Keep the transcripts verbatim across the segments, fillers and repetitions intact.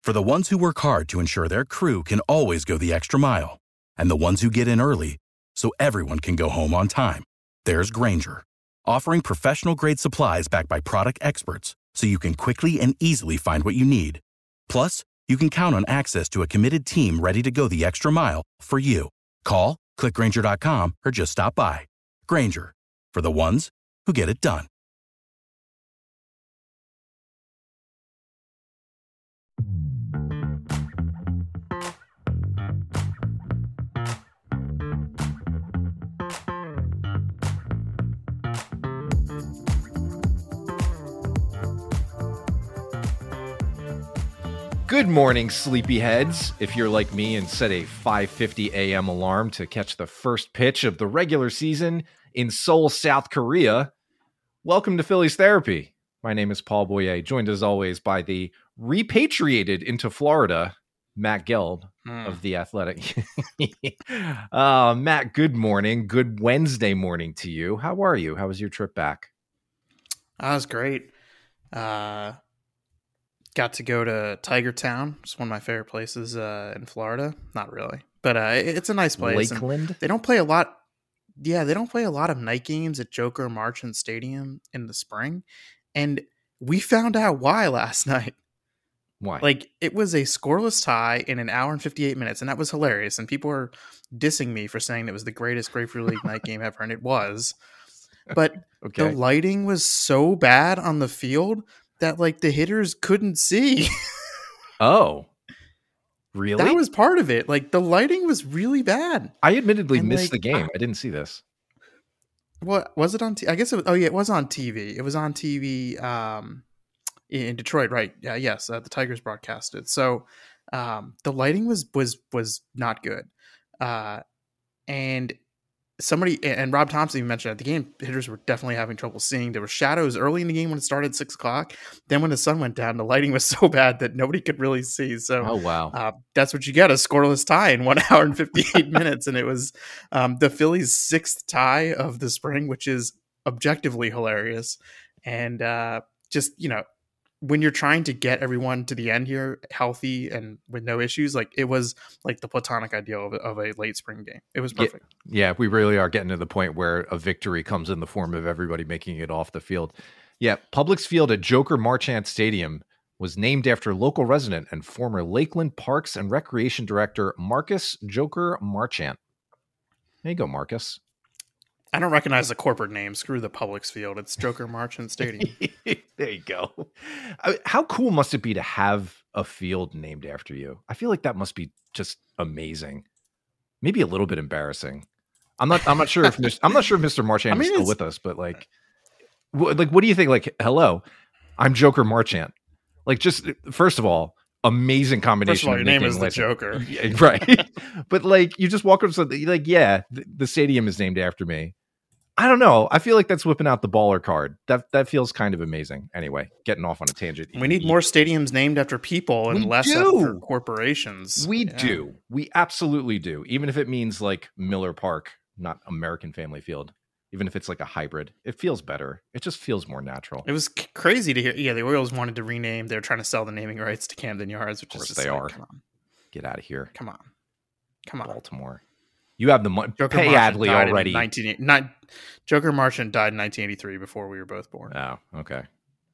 For the ones who work hard to ensure their crew can always go the extra mile, and the ones who get in early so everyone can go home on time, there's Grainger, offering professional-grade supplies backed by product experts so you can quickly and easily find what you need. Plus, you can count on access to a committed team ready to go the extra mile for you. Call, click Grainger dot com, or just stop by. Grainger, for the ones who get it done. Good morning, sleepyheads. If you're like me and set a five fifty a.m. alarm to catch the first pitch of the regular season in Seoul, South Korea, welcome to Phillies Therapy. My name is Paul Boyer, joined as always by the repatriated into Florida, Matt Gelb mm. of The Athletic. uh, Matt, good morning. Good Wednesday morning to you. How are you? How was your trip back? That was great. Uh... Got to go to Tiger Town. It's one of my favorite places uh, in Florida. Not really, but uh, it's a nice place. Lakeland? They don't play a lot. Yeah, they don't play a lot of night games at Joker Marchant Stadium in the spring. And we found out why last night. Why? Like, it was a scoreless tie in an hour and fifty-eight minutes, and that was hilarious. And people were dissing me for saying it was the greatest Grapefruit League night game ever, and it was. But okay. The lighting was so bad on the field that like the hitters couldn't see. Oh, really? That was part of it. Like the lighting was really bad. I admittedly and missed like, the game. I, I didn't see this. What was it on? T- I guess it was, oh yeah, it was on T V. It was on T V um, in Detroit, right? Yeah, yes. Uh, the Tigers broadcasted. So um, the lighting was was was not good, uh, and. Somebody and Rob Thompson even mentioned at the game, hitters were definitely having trouble seeing. There were shadows early in the game when it started at six o'clock. Then when the sun went down, the lighting was so bad that nobody could really see. So, oh wow, uh, that's what you get, a scoreless tie in one hour and fifty-eight minutes, and it was um, the Phillies' sixth tie of the spring, which is objectively hilarious. And uh, just you know, when you're trying to get everyone to the end here healthy and with no issues, like it was like the platonic ideal of, of a late spring game. It was perfect. Yeah, yeah, we really are getting to the point where a victory comes in the form of everybody making it off the field. Yeah, Publix Field at Joker Marchant Stadium was named after local resident and former Lakeland Parks and Recreation Director Marcus Joker Marchant. There you go, Marcus. I don't recognize the corporate name. Screw the Publix Field. It's Joker Marchant Stadium. There you go. I, how cool must it be to have a field named after you? I feel like that must be just amazing. Maybe a little bit embarrassing. I'm not. I'm not sure if Mister I'm not sure if Mister Marchant I mean, is still with us, but like, wh- like, what do you think? Like, hello, I'm Joker Marchant. Like, just first of all, amazing combination. First of all, your name is the Joker, right? But like, you just walk up to something like, yeah, the, the stadium is named after me. I don't know. I feel like that's whipping out the baller card. That that feels kind of amazing. Anyway, getting off on a tangent. We need more stadiums named after people and we less do. after corporations. We yeah. do. We absolutely do. Even if it means like Miller Park, not American Family Field. Even if it's like a hybrid, it feels better. It just feels more natural. It was c- crazy to hear. Yeah, the Orioles wanted to rename. They're trying to sell the naming rights to Camden Yards, which of course is just they like, are. Come on. Get out of here. Come on. Come on. Baltimore. You have the money. Joker Pay Marchant Adley died already. In nineteen, not, Joker Marchant died in nineteen eighty-three before we were both born. Oh, okay.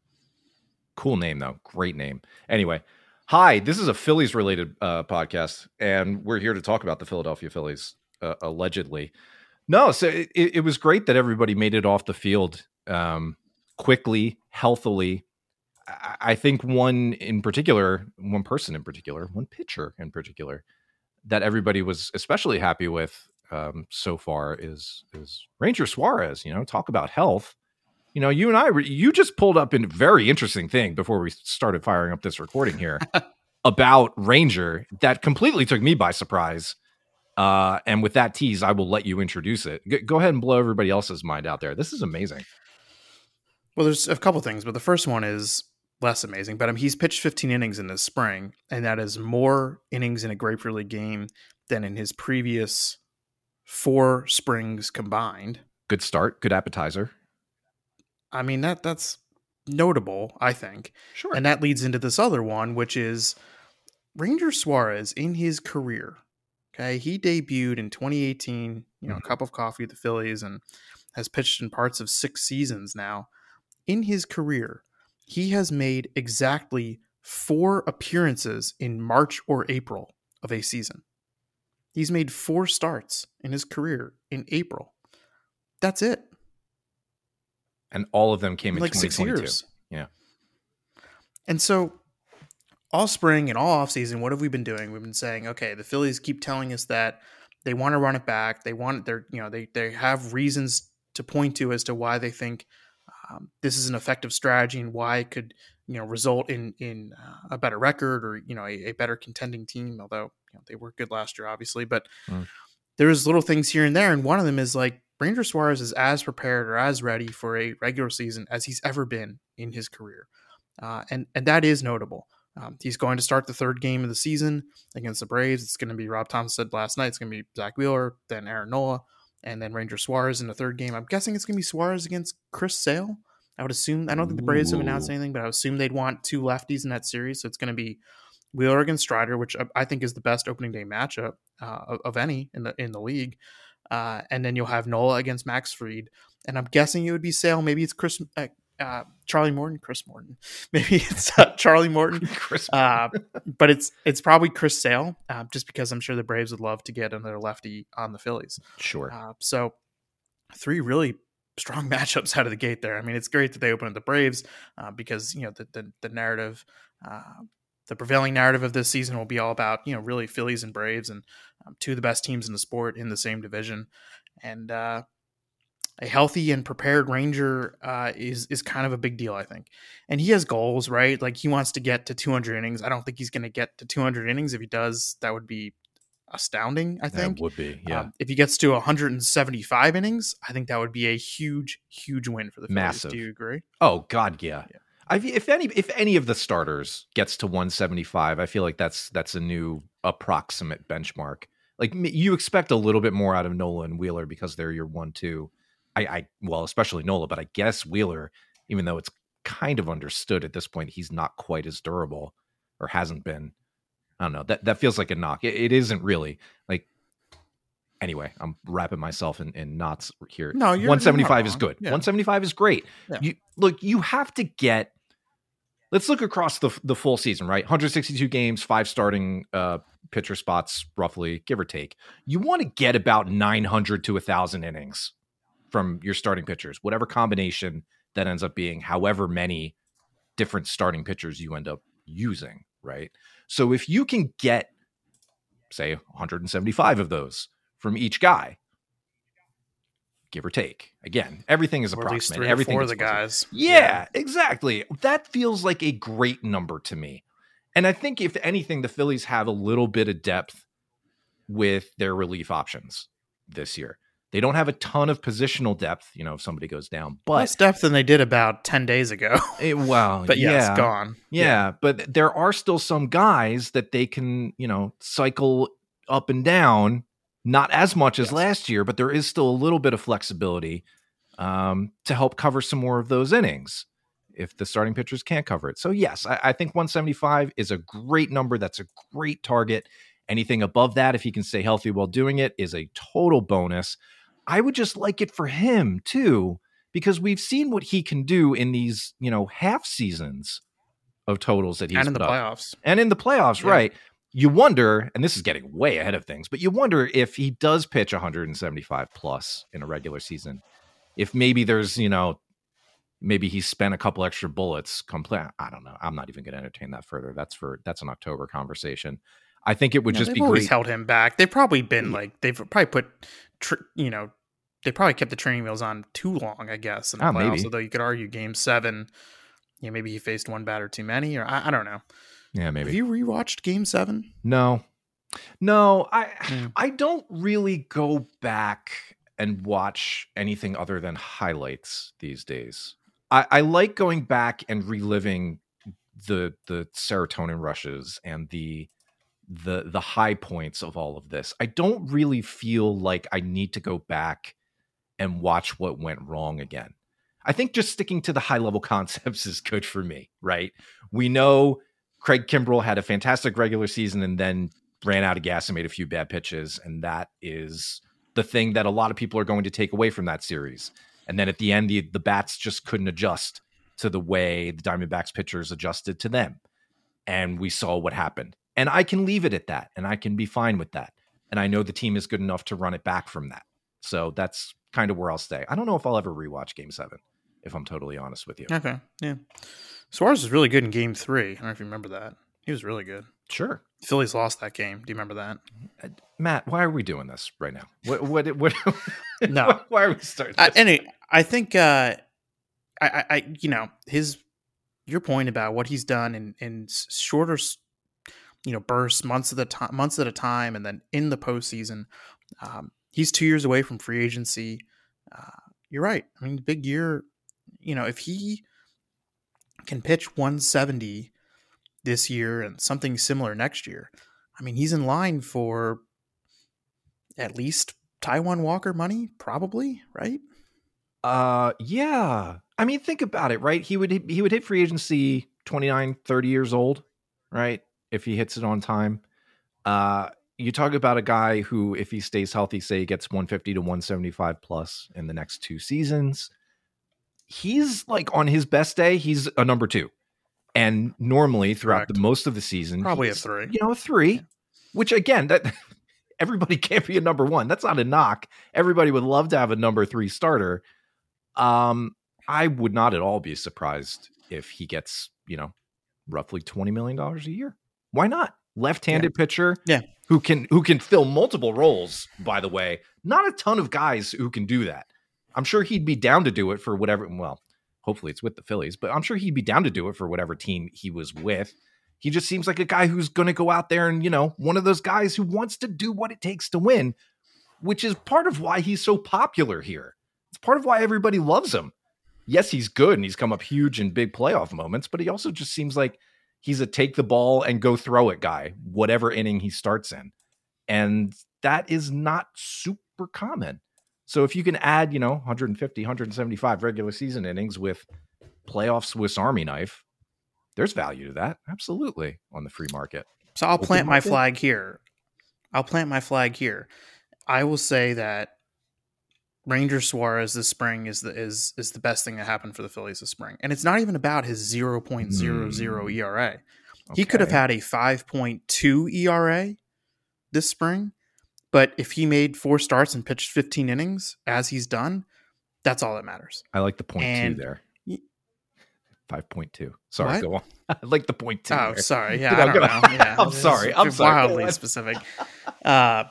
Cool name, though. Great name. Anyway, hi, this is a Phillies-related uh, podcast, and we're here to talk about the Philadelphia Phillies, uh, allegedly. No, so it, it was great that everybody made it off the field um, quickly, healthily. I, I think one in particular, one person in particular, one pitcher in particular, that everybody was especially happy with um, so far is is Ranger Suarez. You know, talk about health. You know, you and I, you just pulled up a very interesting thing before we started firing up this recording here about Ranger that completely took me by surprise. Uh, and with that tease, I will let you introduce it. G- go ahead and blow everybody else's mind out there. This is amazing. Well, there's a couple things, but the first one is less amazing. But um, he's pitched fifteen innings in this spring, and that is more innings in a Grapefruit League game than in his previous four springs combined. Good start. Good appetizer. I mean, that that's notable, I think. Sure. And that leads into this other one, which is Ranger Suarez in his career, okay, he debuted in twenty eighteen, you know, Mhm. a cup of coffee with the Phillies and has pitched in parts of six seasons now. In his career, he has made exactly four appearances in March or April of a season. He's made four starts in his career in April. That's it. And all of them came in Like twenty twenty-two. six years. Yeah. And so all spring and all offseason, what have we been doing? We've been saying, okay, the Phillies keep telling us that they want to run it back. They want their, you know, they they have reasons to point to as to why they think um, this is an effective strategy and why it could, you know, result in in uh, a better record or, you know, a, a better contending team. Although, you know, they were good last year, obviously, but Mm. there's little things here and there, and one of them is like Ranger Suarez is as prepared or as ready for a regular season as he's ever been in his career, uh, and and that is notable. Um, he's going to start the third game of the season against the Braves. It's going to be, Rob Thompson said last night, it's going to be Zach Wheeler, then Aaron Nola, and then Ranger Suarez in the third game. I'm guessing it's going to be Suarez against Chris Sale. I would assume, I don't think the Braves have announced Ooh. anything, but I would assume they'd want two lefties in that series. So it's going to be Wheeler against Strider, which I think is the best opening day matchup uh, of, of any in the in the league. Uh, and then you'll have Nola against Max Fried. And I'm guessing it would be Sale. Maybe it's Chris, uh, uh, Charlie Morton, Chris Morton. Maybe it's uh, Charlie Morton. Chris. Uh, but it's it's probably Chris Sale, uh, just because I'm sure the Braves would love to get another lefty on the Phillies. Sure. Uh, so three really strong matchups out of the gate there. I mean, it's great that they open up the Braves uh, because, you know, the the, the narrative, uh, the prevailing narrative of this season will be all about, you know, really Phillies and Braves and um, two of the best teams in the sport in the same division. And uh, a healthy and prepared Ranger uh, is is kind of a big deal, I think. And he has goals, right? Like he wants to get to two hundred innings. I don't think he's going to get to two hundred innings. If he does, that would be astounding, I think. That would be, yeah. Um, if he gets to one hundred seventy-five innings, I think that would be a huge, huge win for the Phillies. Massive. Do you agree? Oh God, yeah. Yeah. I if any if any of the starters gets to one seventy-five, I feel like that's that's a new approximate benchmark. Like you expect a little bit more out of Nola and Wheeler because they're your one two. I, I well, especially Nola, but I guess Wheeler, even though it's kind of understood at this point, he's not quite as durable or hasn't been. I don't know. That that feels like a knock. It, it isn't really. Like anyway, I'm wrapping myself in, in knots here. No, you're one seventy-five you're is not good. wrong. Yeah. one seventy-five is great. Yeah. You look, you have to get. Let's look across the the full season, right? one hundred sixty-two games, five starting uh, pitcher spots, roughly, give or take. You want to get about nine hundred to one thousand innings from your starting pitchers, whatever combination that ends up being, however many different starting pitchers you end up using, right? So if you can get, say, one hundred seventy-five of those from each guy, give or take. Again, everything is Or at least approximate. three or Everything four is of the fuzzy. guys. Yeah, exactly. That feels like a great number to me. And I think if anything, the Phillies have a little bit of depth with their relief options this year. They don't have a ton of positional depth, you know, if somebody goes down, but less depth than they did about ten days ago. it, well, But yeah, yeah, it's gone. yeah, yeah, but there are still some guys that they can, you know, cycle up and down, not as much as Yes. last year, but there is still a little bit of flexibility um, to help cover some more of those innings if the starting pitchers can't cover it. So yes, I, I think one seventy-five is a great number. That's a great target. Anything above that, if he can stay healthy while doing it, is a total bonus. I would just like it for him too, because we've seen what he can do in these, you know, half seasons of totals that he's And in the put up. playoffs. And in the playoffs, Yeah. right? You wonder, and this is getting way ahead of things, but you wonder if he does pitch one hundred seventy-five plus in a regular season, if maybe there's, you know, maybe he spent a couple extra bullets. Complete. I don't know. I'm not even going to entertain that further. That's for that's an October conversation. I think it would No, just they've be always great. held him back. They've probably been Yeah. like they've probably put, tr- you know, they probably kept the training wheels on too long. I guess in the Oh, playoffs. maybe. Although you could argue Game Seven, yeah, maybe he faced one batter too many, or I, I don't know. Yeah, maybe. Have you rewatched Game Seven? No, no, I Mm. I don't really go back and watch anything other than highlights these days. I, I like going back and reliving the the serotonin rushes and the the the high points of all of this. I don't really feel like I need to go back and watch what went wrong again. I think just sticking to the high level concepts is good for me, right? We know Craig Kimbrell had a fantastic regular season and then ran out of gas and made a few bad pitches. And that is the thing that a lot of people are going to take away from that series. And then at the end, the, the bats just couldn't adjust to the way the Diamondbacks pitchers adjusted to them. And we saw what happened. And I can leave it at that. And I can be fine with that. And I know the team is good enough to run it back from that. So that's kind of where I'll stay. I don't know if I'll ever rewatch Game seven, if I'm totally honest with you. Okay, yeah. Suarez was really good in Game three. I don't know if you remember that. He was really good. Sure. The Phillies lost that game. Do you remember that? Uh, Matt, why are we doing this right now? What? What? What? No. Why, why are we starting this? I, anyway, I think, uh, I, I, I, you know, his, your point about what he's done in, in shorter, you know, bursts, months at a time, months at a time, and then in the postseason, um, he's two years away from free agency. Uh, you're right. I mean, big year. You know, if he can pitch one seventy this year and something similar next year, I mean, he's in line for at least Taijuan Walker money, probably, right? Uh, yeah. I mean, think about it, right? He would he would hit free agency twenty-nine, thirty years old, right? If he hits it on time. Uh, you talk about a guy who, if he stays healthy, say he gets one fifty to one seventy-five plus in the next two seasons. He's like on his best day, he's a number two. And normally throughout Correct. the most of the season, Probably a three. You know, a three, yeah. Which again, that everybody can't be a number one. That's not a knock. Everybody would love to have a number three starter. Um, I would not at all be surprised if he gets, you know, roughly twenty million dollars a year. Why not? Left-handed yeah. pitcher yeah. who can who can fill multiple roles, by the way. Not a ton of guys who can do that. I'm sure he'd be down to do it for whatever, well, hopefully it's with the Phillies, but I'm sure he'd be down to do it for whatever team he was with. He just seems like a guy who's going to go out there and, you know, one of those guys who wants to do what it takes to win, which is part of why he's so popular here. It's part of why everybody loves him. Yes, he's good and he's come up huge in big playoff moments, but he also just seems like he's a take the ball and go throw it guy, whatever inning he starts in. And that is not super common. So if you can add, you know, one fifty, one seventy-five regular season innings with playoff Swiss Army knife, there's value to that. Absolutely. On the free market. So I'll Open plant market. my flag here. I'll plant my flag here. I will say that Ranger Suarez this spring is the is is the best thing that happened for the Phillies this spring. And it's not even about his zero point zero zero mm. E R A. Okay. He could have had a five point two E R A this spring. But if he made four starts and pitched fifteen innings, as he's done, that's all that matters. I like the point and two there. five point two. Sorry, what? go on. I like the point two. Oh, there. sorry. Yeah, You know, I don't go- know. Yeah, I'm sorry. I'm it's sorry. Wildly specific. Uh,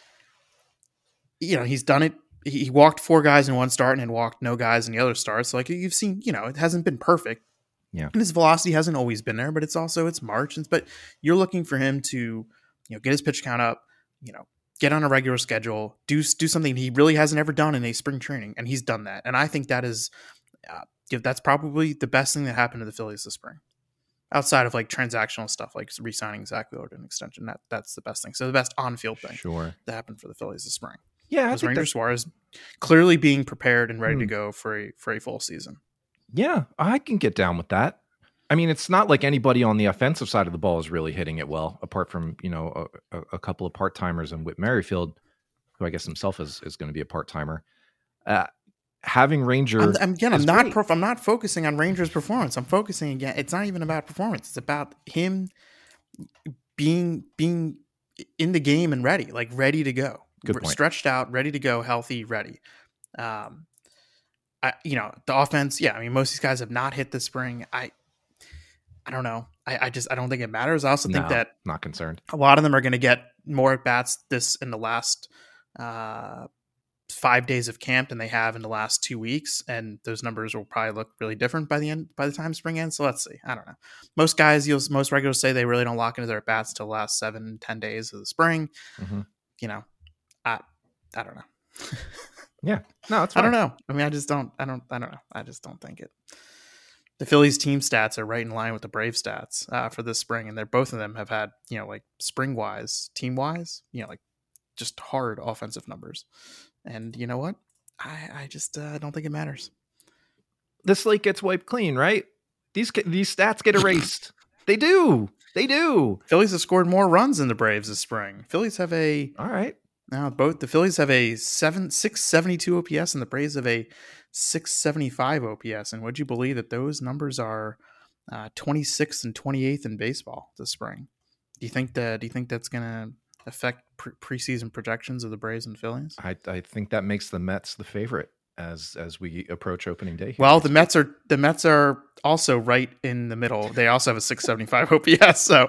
you know, he's done it. He he walked four guys in one start and then walked no guys in the other starts. So like you've seen, you know, it hasn't been perfect. Yeah. And his velocity hasn't always been there, but it's also it's March. And, but you're looking for him to, you know, get his pitch count up, you know, get on a regular schedule, do do something he really hasn't ever done in a spring training, and he's done that. And I think that is, uh, that's probably the best thing that happened to the Phillies this spring, outside of like transactional stuff like re-signing Zach Wheeler to an extension. That that's the best thing. So the best on-field thing Sure. that happened for the Phillies this spring. Yeah, I was think Ranger that- Suarez clearly being prepared and ready Hmm. to go for a for a full season. Yeah, I can get down with that. I mean, it's not like anybody on the offensive side of the ball is really hitting it well, apart from, you know, a, a couple of part-timers and Whit Merrifield, who I guess himself is, is going to be a part-timer. Uh, having Ranger... I'm, I'm, again, I'm is not great. prof- I'm not focusing on Ranger's performance. I'm focusing again. It's not even about performance. It's about him being being in the game and ready, like ready to go, Good Re- point. stretched out, ready to go, healthy, ready. Um, I you know the offense. Yeah, I mean most of these guys have not hit this spring. I I don't know. I, I just I don't think it matters. I also think No, that not concerned. a lot of them are going to get more at bats this in the last uh, five days of camp than they have in the last two weeks, and those numbers will probably look really different by the end by the time spring ends. So let's see. I don't know. Most guys, you'll most regulars say they really don't lock into their at bats until the last seven, ten days of the spring. Mhm. You know, I I don't know. Yeah, no, it's I fine. don't know. I mean, I just don't. I don't. I don't know. I just don't think it. The Phillies team stats are right in line with the Brave stats uh, for this spring, and they're both of them have had, you know, like spring wise, team wise, you know, like just hard offensive numbers. And you know what? I I just uh, don't think it matters. The slate gets wiped clean, right? These these stats get erased. They do. They do. Phillies have scored more runs than the Braves this spring. Phillies have a all right. Now both the Phillies have a seven six seventy two O P S and the Braves have a six seventy five O P S. And would you believe that those numbers are uh, twenty-sixth and twenty-eighth in baseball this spring? Do you think that? Do you think that's going to affect pre- preseason projections of the Braves and Phillies? I, I think that makes the Mets the favorite as as we approach opening day. Here. Well, the Mets are the Mets are also right in the middle. They also have a six seventy-five O P S. So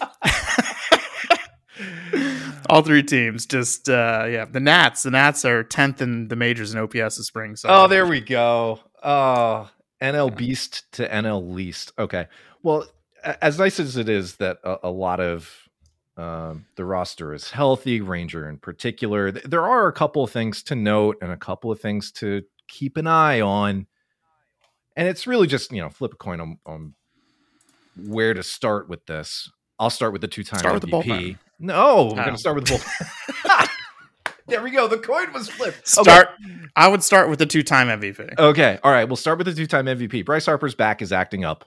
all three teams just uh, yeah. The Nats, the Nats are tenth in the majors in O P S this spring. So oh, there we go. Oh, N L Beast to N L Least. Okay. Well, as nice as it is that a, a lot of Um, the roster is healthy, Ranger in particular. There are a couple of things to note and a couple of things to keep an eye on. And it's really just, you know, flip a coin on, on where to start with this. I'll start with the two-time start M V P. With the bullpen. No, we're oh. going to start with the bullpen. There we go. The coin was flipped. Start. Okay. I would start with the two-time M V P. Okay. All right. We'll start with the two-time M V P. Bryce Harper's back is acting up.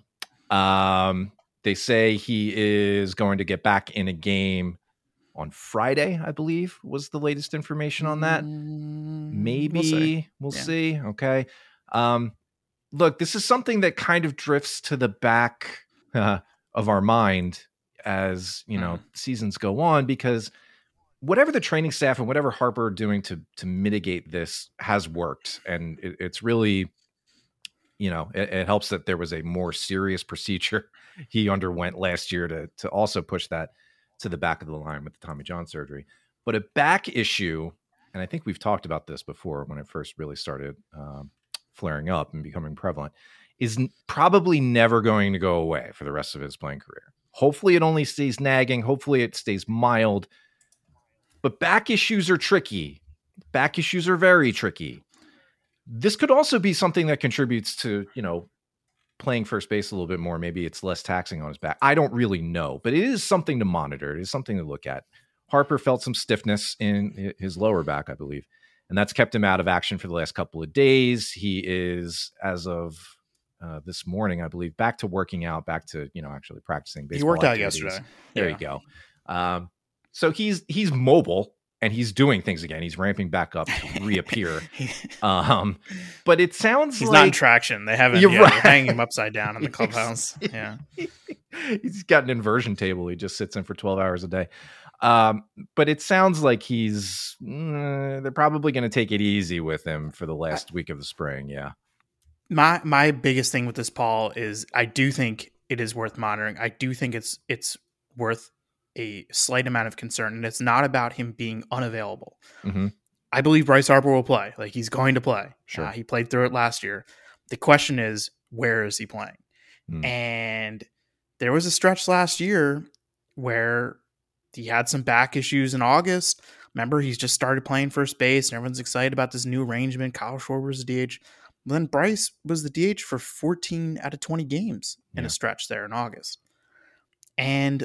Um, They say he is going to get back in a game on Friday, I believe, was the latest information on that. Maybe. We'll see. We'll yeah. see. Okay. Um, look, this is something that kind of drifts to the back uh, of our mind as, you know, mm. seasons go on, because whatever the training staff and whatever Harper are doing to to mitigate this has worked. And it, it's really, you know, it, it helps that there was a more serious procedure he underwent last year to to also push that to the back of the line with the Tommy John surgery. But a back issue, and I think we've talked about this before when it first really started um, flaring up and becoming prevalent, is n- probably never going to go away for the rest of his playing career. Hopefully it only stays nagging. Hopefully it stays mild. But back issues are tricky. Back issues are very tricky. This could also be something that contributes to, you know, playing first base a little bit more. Maybe it's less taxing on his back. I don't really know, but it is something to monitor. It is something to look at. Harper felt some stiffness in his lower back, I believe, and that's kept him out of action for the last couple of days. He is, as of uh, this morning, I believe, back to working out, back to, you know, actually practicing baseball. He worked activities. out yesterday. There yeah. you go. Um, so he's, he's mobile. And he's doing things again. He's ramping back up to reappear. Um, but it sounds he's like... not in traction. They haven't You're yeah, right. They're hanging him upside down in the clubhouse. Yeah, he's got an inversion table. He just sits in for twelve hours a day. Um, but it sounds like he's... Mm, they're probably going to take it easy with him for the last I, week of the spring. Yeah. My my biggest thing with this, Paul, is I do think it is worth monitoring. I do think it's it's worth a slight amount of concern, and it's not about him being unavailable. Mm-hmm. I believe Bryce Harper will play. Like, he's going to play. Sure. Uh, he played through it last year. The question is, where is he playing? Mm. And there was a stretch last year where he had some back issues in August. Remember, he's just started playing first base, and everyone's excited about this new arrangement. Kyle Schwarber was the D H. Then Bryce was the D H for fourteen out of twenty games in yeah. a stretch there in August. And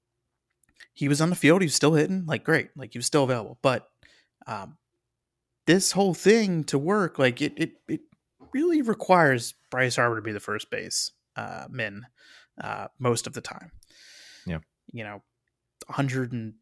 he was on the field. He was still hitting, like, great. Like, he was still available. But um, this whole thing to work, like, it it it really requires Bryce Harper to be the first base uh, man uh, most of the time. Yeah. You know, one hundred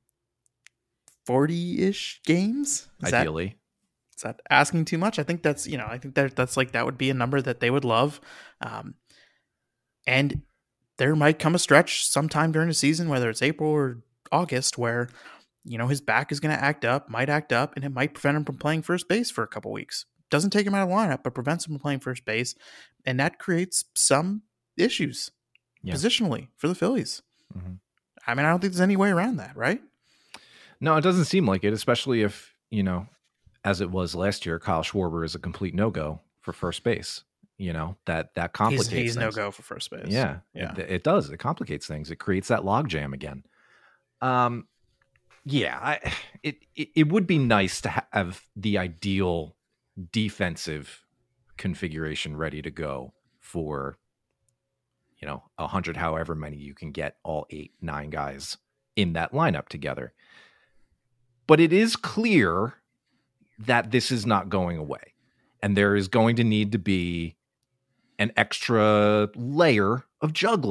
forty-ish games? Is Ideally. That, is that asking too much? I think that's, you know, I think that that's like, that would be a number that they would love. Um, and there might come a stretch sometime during the season, whether it's April or August, where, you know, his back is going to act up, might act up, and it might prevent him from playing first base for a couple weeks. Doesn't take him out of the lineup, but prevents him from playing first base. And that creates some issues yeah. positionally for the Phillies. Mm-hmm. I mean, I don't think there's any way around that, right? No, it doesn't seem like it, especially if, you know, as it was last year, Kyle Schwarber is a complete no-go for first base. You know, that that complicates he's, he's things. no-go for first base. Yeah, yeah. It, it does. It complicates things. It creates that logjam again. Um, yeah, I, it, it it would be nice to have the ideal defensive configuration ready to go for, you know, a hundred, however many you can get all eight, nine guys in that lineup together. But it is clear that this is not going away, and there is going to need to be an extra layer of juggling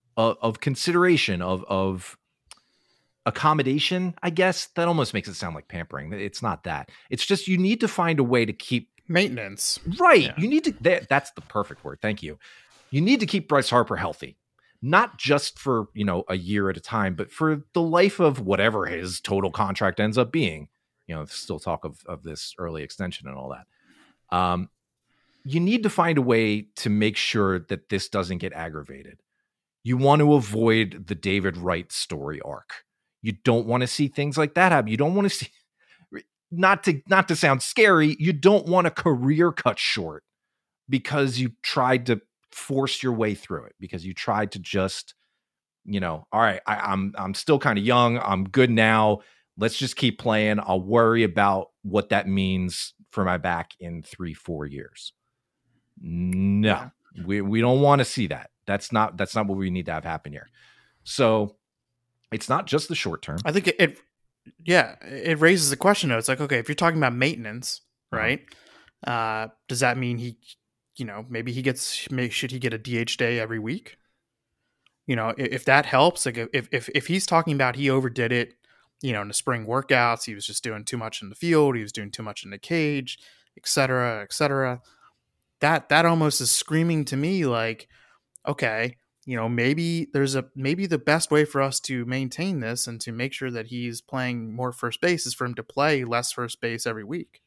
of, of consideration, of of accommodation, I guess. That almost makes it sound like pampering. It's not that. It's just you need to find a way to keep maintenance. Right. Yeah. You need to, that, that's the perfect word. Thank you. You need to keep Bryce Harper healthy, not just for, you know, a year at a time, but for the life of whatever his total contract ends up being. You know, still talk of, of this early extension and all that. Um, you need to find a way to make sure that this doesn't get aggravated. You want to avoid the David Wright story arc. You don't want to see things like that happen. You don't want to see, not to, not to sound scary, you don't want a career cut short because you tried to force your way through it, because you tried to just, you know, all right, I, I'm, I'm still kind of young. I'm good now. Let's just keep playing. I'll worry about what that means for my back in three, four years. No, yeah. we, we don't want to see that. That's not, that's not what we need to have happen here. So it's not just the short term. I think it, it yeah, it raises the question though. It's like, okay, if you're talking about maintenance, right? Uh-huh. Uh, does that mean he, you know, maybe he gets, maybe, should he get a D H day every week? You know, if, if that helps, like if, if, if he's talking about he overdid it, you know, in the spring workouts, he was just doing too much in the field, he was doing too much in the cage, et cetera, et cetera. That, that almost is screaming to me like, okay, you know, maybe there's a, maybe the best way for us to maintain this and to make sure that he's playing more first base is for him to play less first base every week.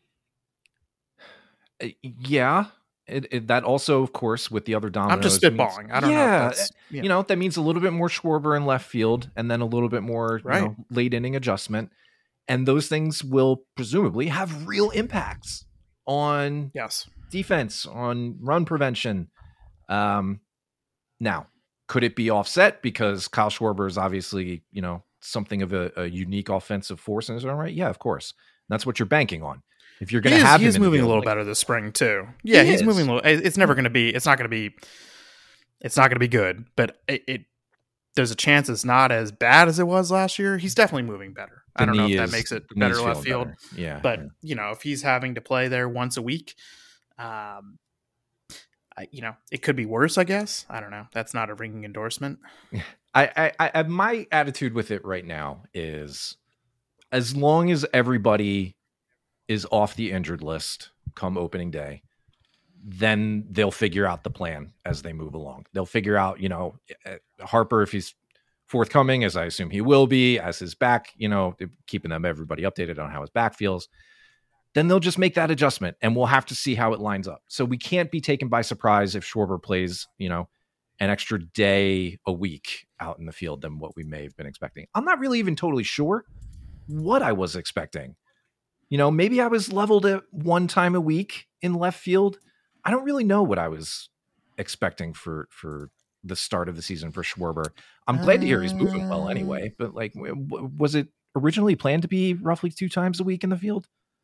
Yeah. It, it, that also, of course, with the other dominoes. I'm just spitballing. Means, I don't yeah, know. If that's, yeah. You know, that means a little bit more Schwarber in left field and then a little bit more right. you know, late inning adjustment. And those things will presumably have real impacts on yes. defense, on run prevention. Um, now, could it be offset because Kyle Schwarber is obviously, you know, something of a, a unique offensive force in his own right? Yeah, of course. That's what you're banking on. If you're going to have, he's him moving field, a little like, better this spring too. Yeah, he he's is. moving a little. It's never going to be. It's not going to be. It's not going to be good. But it, it. There's a chance it's not as bad as it was last year. He's definitely moving better. The I don't know if is, that makes it better left field. Better. Yeah, but yeah. you know, if he's having to play there once a week, um, I, you know, it could be worse. I guess. I don't know. That's not a ringing endorsement. I, I, I, my attitude with it right now is, as long as everybody is off the injured list come opening day, then they'll figure out the plan as they move along. They'll figure out, you know, Harper, if he's forthcoming, as I assume he will be, as his back, you know, keeping them, everybody updated on how his back feels, then they'll just make that adjustment and we'll have to see how it lines up. So we can't be taken by surprise if Schwarber plays, you know, an extra day a week out in the field than what we may have been expecting. I'm not really even totally sure what I was expecting. You know, maybe I was leveled at one time a week in left field. I don't really know what I was expecting for, for the start of the season for Schwarber. I'm glad to hear he's moving well anyway, but like, w- was it originally planned to be roughly two times a week in the field?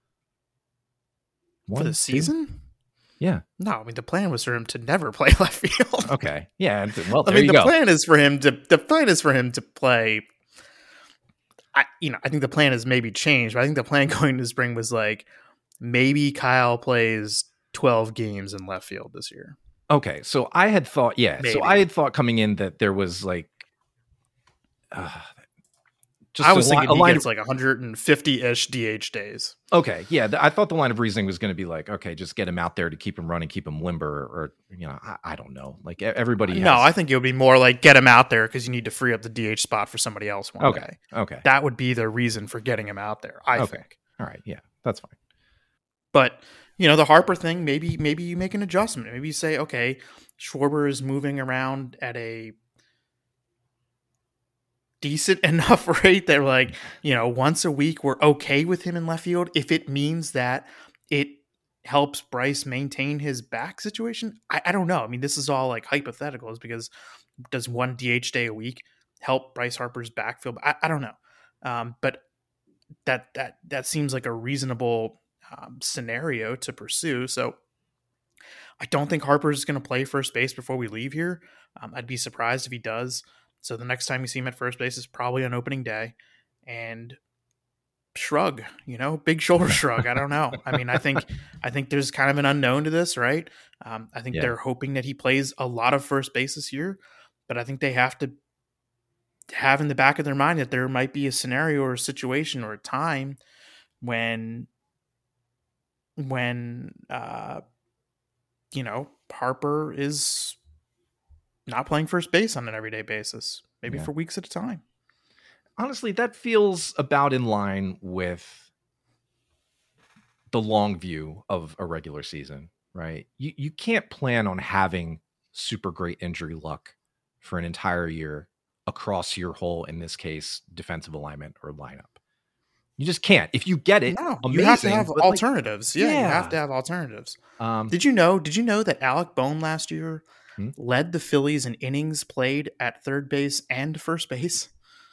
One, for the season? Two? Yeah. No, I mean, the plan was for him to never play left field. Okay. Yeah. Well, there I mean, you the go. plan is for him to, the plan is for him to play. I, you know, I think the plan has maybe changed, but I think the plan going to spring was like, maybe Kyle plays twelve games in left field this year. Okay. So I had thought, yeah. Maybe. So I had thought coming in that there was like, uh, just I was thinking li- he line gets of, like one hundred fifty-ish D H days. Okay. Yeah. Th- I thought the line of reasoning was going to be like, okay, just get him out there to keep him running, keep him limber, or, you know, I, I don't know. Like everybody. No, has... I think it would be more like get him out there because you need to free up the D H spot for somebody else one okay. day. Okay. That would be the reason for getting him out there, I okay. think. All right. Yeah, that's fine. But, you know, the Harper thing, maybe, maybe you make an adjustment. Maybe you say, okay, Schwarber is moving around at a decent enough rate that like, you know, once a week we're okay with him in left field if it means that it helps Bryce maintain his back situation. I, I don't know. I mean, this is all like hypotheticals because does one D H day a week help Bryce Harper's backfield? I, I don't know. Um, but that that that seems like a reasonable um, scenario to pursue. So I don't think Harper's going to play first base before we leave here. Um, I'd be surprised if he does. So the next time you see him at first base is probably on opening day, and shrug, you know, big shoulder shrug. I don't know. I mean, I think, I think there's kind of an unknown to this, right? Um, I think yeah. they're hoping that he plays a lot of first base this year, but I think they have to have in the back of their mind that there might be a scenario or a situation or a time when, when, uh, you know, Harper is not playing first base on an everyday basis, maybe Yeah. for weeks at a time. Honestly, that feels about in line with the long view of a regular season, right? You you can't plan on having super great injury luck for an entire year across your whole, in this case, defensive alignment or lineup. You just can't. If you get it, No, amazing. you have to have but, like, alternatives. yeah, you have yeah. to have alternatives. Um, Did you know? Did you know that Alec Boehm last year Hmm? led the Phillies in innings played at third base and first base?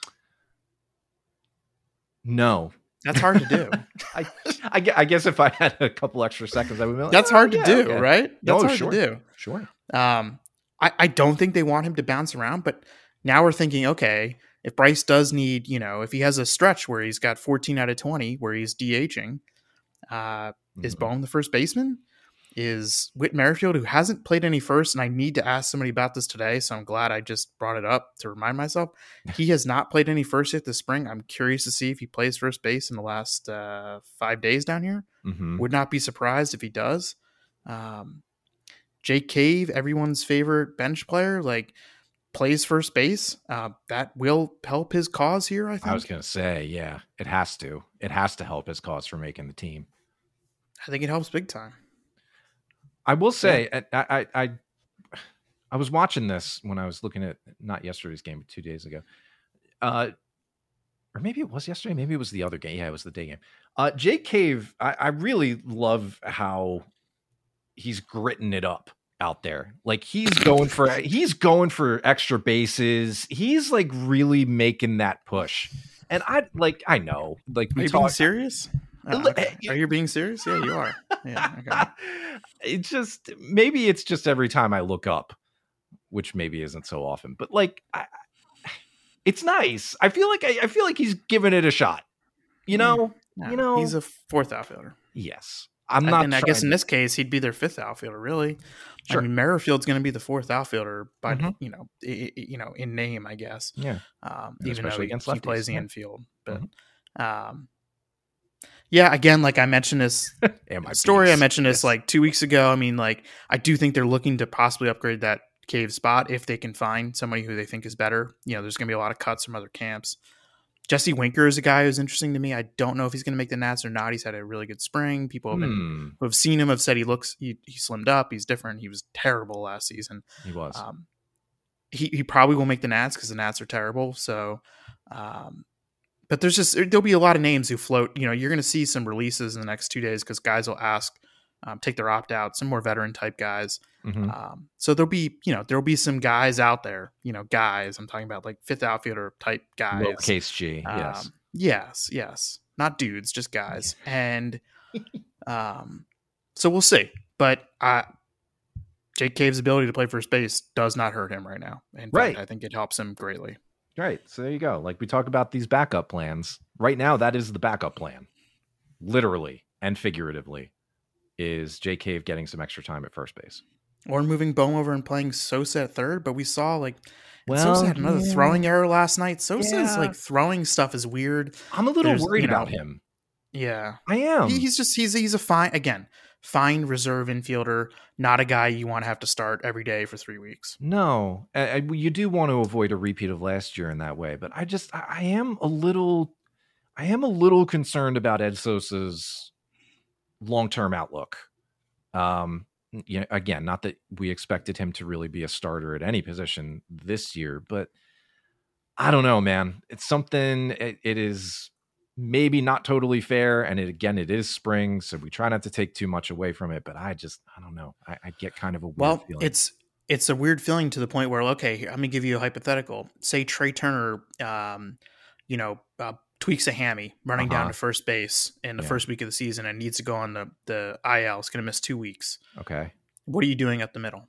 no, That's hard to do. I, I, gue- I guess if I had a couple extra seconds, I would be like, That's "Oh, hard to yeah, do, okay." right? That's No, hard sure, to do. sure. Um, I, I don't think they want him to bounce around, but now we're thinking, okay, if Bryce does need, you know, if he has a stretch where he's got fourteen out of twenty where he's DHing, uh, is Mhm. Boehm the first baseman? Is Whit Merrifield, who hasn't played any first, and I need to ask somebody about this today, so I'm glad I just brought it up to remind myself. He has not played any first yet this spring. I'm curious to see if he plays first base in the last uh, five days down here. Mhm. Would not be surprised if he does. Um, Jake Cave, everyone's favorite bench player, like plays first base. Uh, that will help his cause here, I think. I was going to say, yeah, it has to. It has to help his cause for making the team. I think it helps big time. I will say, I, I, I, I was watching this when I was looking at not yesterday's game, but two days ago. Uh, or maybe it was yesterday. Maybe it was the other game. Yeah, it was the day game. Uh, Jake Cave, I, I really love how he's gritting it up out there. Like he's going for, he's going for extra bases. He's like really making that push. And I like, I know, like Are we you talk, being serious? Oh, okay. Are you being serious? Yeah, you are. Yeah. Okay. It's just, maybe it's just every time I look up, which maybe isn't so often, but like, I, it's nice. I feel like, I, I feel like he's giving it a shot, you know, Yeah, you know, he's a fourth outfielder. yes, I'm And- not. and I guess trying in to- this case, he'd be their fifth outfielder, really. Sure. I mean, Merrifield's going to be the fourth outfielder, by Mhm. you know, i- i- you know, in name, I guess. yeah, Um, And even though especially he, against he lefties, plays the yeah. infield, but Mhm. um, yeah, again, like I mentioned this Am I story, being I mentioned this serious? like two weeks ago. I mean, like I do think they're looking to possibly upgrade that Cave spot if they can find somebody who they think is better. You know, there's going to be a lot of cuts from other camps. Jesse Winker is a guy who's interesting to me. I don't know if he's going to make the Nats or not. He's had a really good spring. People have been Hmm, who have seen him have said he looks he, he slimmed up. He's different. He was terrible last season. he was. Um, he he probably will make the Nats because the Nats are terrible. So, um, but there's just there'll be a lot of names who float. You know, you're going to see some releases in the next two days because guys will ask, um, take their opt out. Some more veteran type guys. Mhm. Um, so there'll be you know there'll be some guys out there. You know, guys. I'm talking about like fifth outfielder type guys. Lowercase G. Yes. Um, yes, yes. Not dudes, just guys. And um, so we'll see. But uh, Jake Cave's ability to play first base does not hurt him right now. In fact, Right. I think it helps him greatly. Right. So there you go. Like we talk about these backup plans. Right now, that is the backup plan. Literally and figuratively, is Jay Cave getting some extra time at first base. Or moving Bohm over and playing Sosa at third. But we saw like Well, Sosa had another yeah. throwing error last night. Sosa's Yeah. like throwing stuff is weird. I'm a little There's, worried you know, about him. Yeah. I am. He, he's just he's he's a fine again, fine reserve infielder, not a guy you want to have to start every day for three weeks. No, I, I- you do want to avoid a repeat of last year in that way, but I just I, I am a little, I am a little concerned about Ed Sosa's long-term outlook. Um, you know, again, not that we expected him to really be a starter at any position this year, but I don't know, man. It's something. It, it is maybe not totally fair, and it again, it is spring, so we try not to take too much away from it. But I just, I don't know. I, I get kind of a weird Well, feeling. it's it's a weird feeling to the point where okay, here, I'm gonna give you a hypothetical. Say Trey Turner, um, you know, uh, tweaks a hammy running down Uh-huh. to first base in the Yeah. first week of the season and needs to go on the the I L. It's gonna miss two weeks. okay. What are you doing up the middle?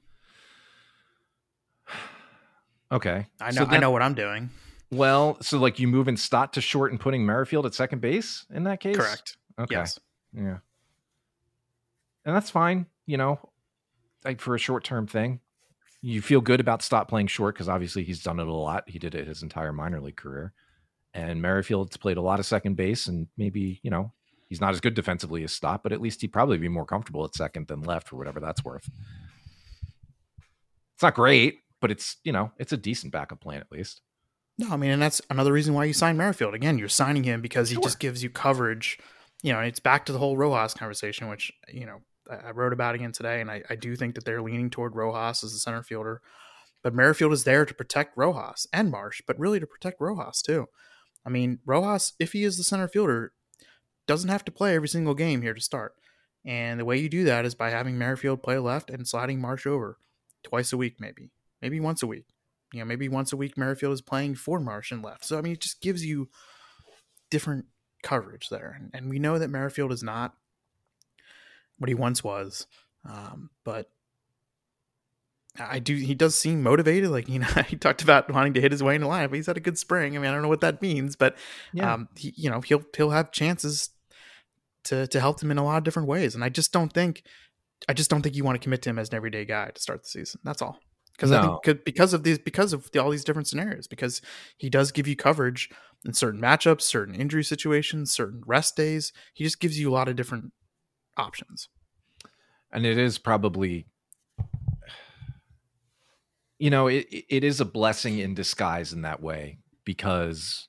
Okay. I know So I then- know what I'm doing. Well, so like you moving Stott to short and putting Merrifield at second base in that case? Correct. Okay. Yes. Yeah. And that's fine, you know, like for a short term thing. You feel good about stop playing short because obviously he's done it a lot. He did it his entire minor league career. And Merrifield's played a lot of second base, and maybe, you know, he's not as good defensively as Stott, but at least he'd probably be more comfortable at second than left for whatever that's worth. It's not great, but it's, you know, it's a decent backup plan at least. No, I mean, and that's another reason why you sign Merrifield. Again, you're signing him because he Sure. just gives you coverage. You know, it's back to the whole Rojas conversation, which, you know, I wrote about again today, and I, I do think that they're leaning toward Rojas as the center fielder. But Merrifield is there to protect Rojas and Marsh, but really to protect Rojas too. I mean, Rojas, if he is the center fielder, doesn't have to play every single game here to start. And the way you do that is by having Merrifield play left and sliding Marsh over twice a week, maybe. Maybe once a week. You know, maybe once a week Merrifield is playing for Marsh and left. So, I mean, it just gives you different coverage there. And, and we know that Merrifield is not what he once was. Um, but I do, he does seem motivated. Like, you know, he talked about wanting to hit his way into line, but he's had a good spring. I mean, I don't know what that means, but, Yeah. um, he, you know, he'll, he'll have chances to, to help them in a lot of different ways. And I just don't think, I just don't think you want to commit to him as an everyday guy to start the season. That's all. Because No. I think could, because of these, because of the, all these different scenarios, because he does give you coverage in certain matchups, certain injury situations, certain rest days. He just gives you a lot of different options. And it is probably, you know, it it is a blessing in disguise in that way, because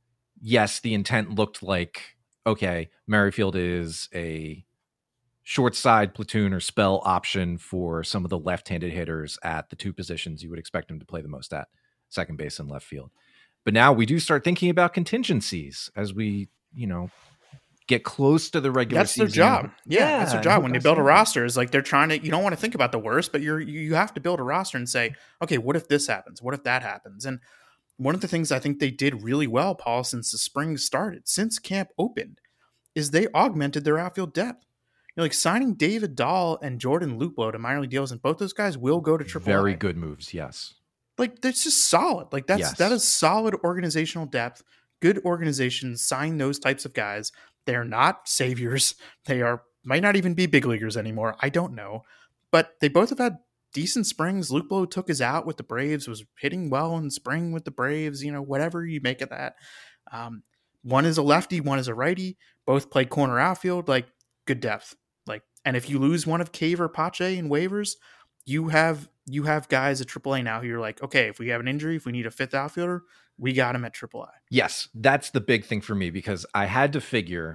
yes, the intent looked like, okay, Merrifield is a short side platoon or spell option for some of the left-handed hitters at the two positions you would expect him to play the most at, second base and left field. But now we do start thinking about contingencies as we, you know, get close to the regular That's season. their job. Yeah, Yeah, that's their I job. hope When they that's build a it. roster, is like they're trying to, you don't want to think about the worst, but you're, you you have to build a roster and say, okay, what if this happens? What if that happens? And one of the things I think they did really well, Paul, since the spring started, since camp opened, is they augmented their outfield depth. You know, like signing David Dahl and Jordan Luplow to minor league deals, and both those guys will go to triple A. Very good moves, yes. Like, that's just solid. Like, that's Yes. that is solid organizational depth. Good organizations sign those types of guys. They're not saviors. They are might not even be big leaguers anymore. I don't know. But they both have had decent springs. Luplow took his out with the Braves, was hitting well in spring with the Braves, you know, whatever you make of that. Um, one is a lefty, one is a righty. Both play corner outfield, like good depth. Like, and if you lose one of Cave or Pache in waivers, you have you have guys at triple A now who you're like, okay, if we have an injury, if we need a fifth outfielder, we got him at triple A. Yes, that's the big thing for me, because I had to figure,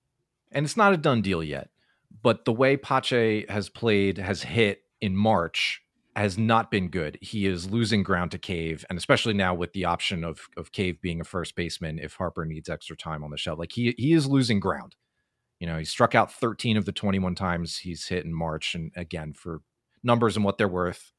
and it's not a done deal yet, but the way Pache has played, has hit in March, has not been good. He is losing ground to Cave, and especially now with the option of of Cave being a first baseman if Harper needs extra time on the shelf. Like, he he is losing ground. You know, he struck out thirteen of the twenty-one times he's hit in March, and again, for numbers and what they're worth,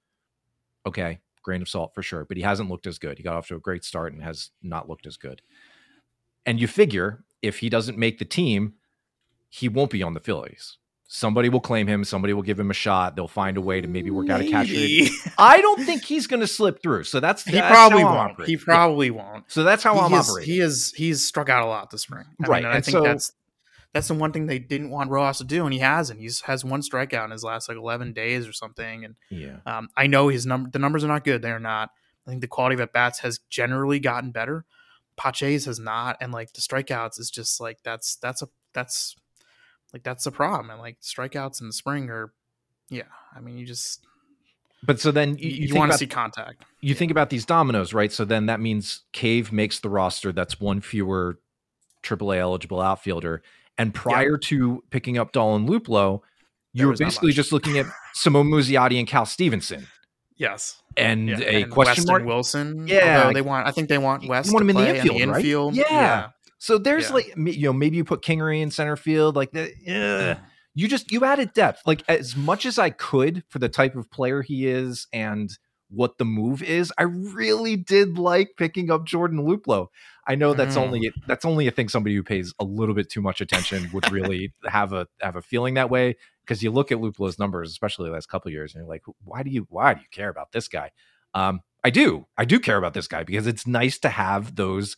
okay, grain of salt for sure, but he hasn't looked as good. He got off to a great start and has not looked as good. And you figure if he doesn't make the team, he won't be on the Phillies. Somebody will claim him. Somebody will give him a shot. They'll find a way to maybe work out a catch. Maybe. I don't think he's going to slip through. So that's He that's probably how I'm won't. operating. He probably won't. So that's how he I'm is, operating. He is he's struck out a lot this spring. I Right, mean, and I and think so- that's that's the one thing they didn't want Rojas to do, and he hasn't. He's has one strikeout in his last like eleven days or something. And Yeah. um, I know his number the numbers are not good. They're not. I think the quality of at bats has generally gotten better. Pache's has not, and like the strikeouts is just like that's that's a that's like that's the problem. And like strikeouts in the spring are, yeah. I mean, you just But so then you, you, you, you think want to about, see contact. you think about these dominoes, right? So then that means Cave makes the roster. That's one fewer triple A eligible outfielder. And prior to picking up Dahl and Luplow, you There were was not basically much. just looking at Simone Muzziotti and Cal Stevenson Yes. and Yeah, a and question Weston mark. Wilson. Yeah. although they want. I think they want You West want to him in the play infield, the right? infield. Yeah. So there's Yeah. like, you know, maybe you put Kingery in center field, like that. Yeah. You just, you added depth. Like, as much as I could for the type of player he is and what the move is, I really did like picking up Jordan Luplow. I know that's Mm. only that's only a thing somebody who pays a little bit too much attention would really have a have a feeling that way, because you look at Luplow's numbers, especially the last couple of years, and you're like, why do you why do you care about this guy? Um, I do. I do care about this guy because it's nice to have those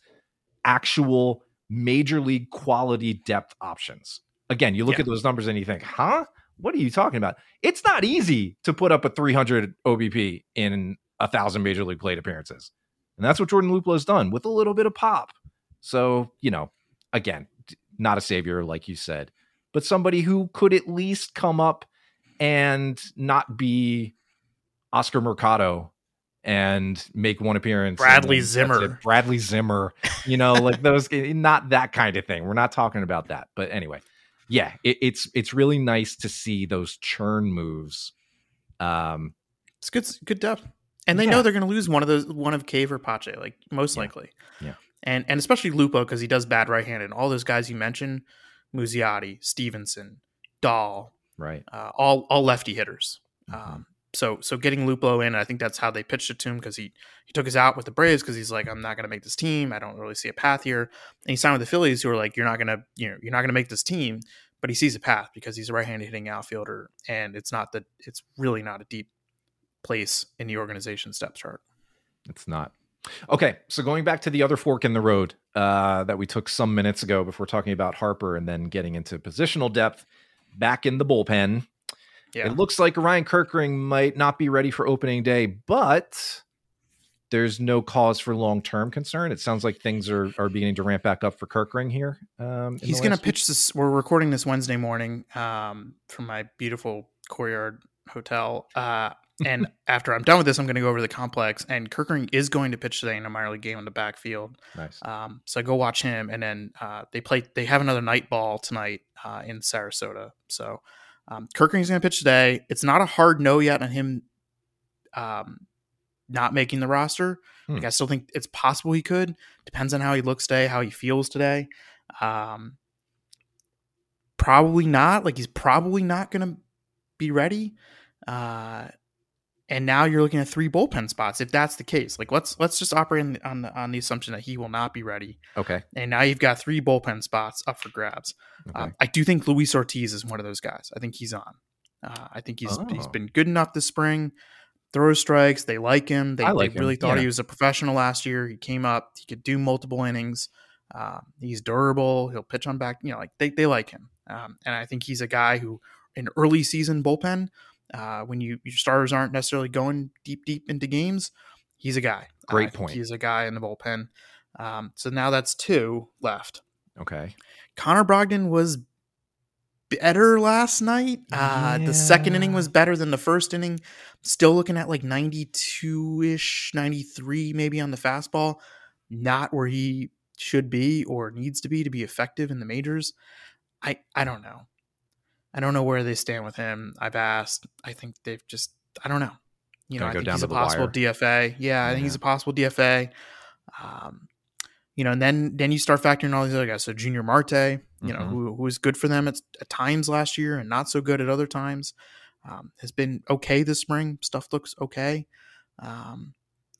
actual major league quality depth options. Again, you look Yeah. at those numbers and you think, huh? what are you talking about? It's not easy to put up a three hundred O B P in a thousand major league plate appearances. And that's what Jordan Luplo's done with a little bit of pop. So, you know, again, not a savior, like you said, but somebody who could at least come up and not be Oscar Mercado and make one appearance. Bradley Zimmer. Bradley Zimmer, you know, like those, not that kind of thing. We're not talking about that. But anyway, yeah, it, it's it's really nice to see those churn moves. Um, it's good, good depth. And they yeah. know they're going to lose one of those, one of Cave or Pache, like most yeah. likely. Yeah. And and especially Lupo, because he does bad right-handed. All those guys you mentioned, Muzziotti, Stevenson, Dahl, right, uh, all all lefty hitters. Mm-hmm. Um, so so getting Lupo in, I think that's how they pitched it to him, because he he took us out with the Braves because he's like, I'm not going to make this team. I don't really see a path here. And he signed with the Phillies, who are like, you're not going to you know you're not going to make this team, but he sees a path because he's a right-handed hitting outfielder, and it's not that it's really not a deep place in the organization's depth chart. It's not. Okay, so going back to the other fork in the road uh, that we took some minutes ago before talking about Harper and then getting into positional depth, back in the bullpen. Yeah. It looks like Ryan Kerkering might not be ready for opening day, but there's no cause for long-term concern. It sounds like things are, are beginning to ramp back up for Kerkering here. Um, He's going to pitch this. We're recording this Wednesday morning um, from my beautiful Courtyard Hotel. Uh, and after I'm done with this, I'm going to go over to the complex, and Kerkering is going to pitch today in a minor league game on the backfield. Nice. Um, so I go watch him, and then uh, they play. They have another night ball tonight uh, in Sarasota. So um, Kerkering's going to pitch today. It's not a hard no yet on him um, not making the roster. Hmm. Like I still think it's possible he could. Depends on how he looks today, how he feels today. Um, probably not. Like he's probably not going to be ready. Uh, And now you're looking at three bullpen spots. If that's the case, like let's let's just operate on the, on the, on the assumption that he will not be ready. Okay. And now you've got three bullpen spots up for grabs. Okay. Um, I do think Luis Ortiz is one of those guys. I think he's on. Uh, I think he's oh. he's been good enough this spring. Throws strikes. They like him. They, like they really him. thought yeah. he was a professional last year. He came up. He could do multiple innings. Uh, he's durable. He'll pitch on back. You know, like they they like him. Um, and I think he's a guy who, in early season bullpen. Uh, when you your starters aren't necessarily going deep, deep into games, he's a guy. Great uh, point. He's a guy in the bullpen. Um, so now that's two left. Okay. Connor Brogdon was better last night. Uh, yeah. The second inning was better than the first inning. Still looking at like ninety-two-ish, ninety-three maybe on the fastball. Not where he should be or needs to be to be effective in the majors. I, I don't know. I don't know where they stand with him. I've asked. I think they've just, I don't know. You know, I think he's a possible D F A. Yeah, I think he's a possible D F A. Um, you know, and then then you start factoring all these other guys. So Junior Marte, you mm-hmm. know, who, who was good for them at, at times last year and not so good at other times, um, has been okay this spring. Stuff looks okay. Um,